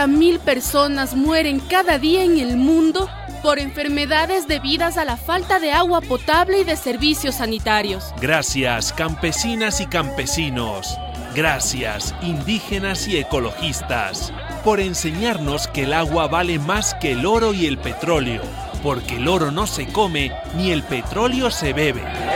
40.000 personas mueren cada día en el mundo por enfermedades debidas a la falta de agua potable y de servicios sanitarios. Gracias, campesinas y campesinos. Gracias, indígenas y ecologistas, por enseñarnos que el agua vale más que el oro y el petróleo, porque el oro no se come ni el petróleo se bebe.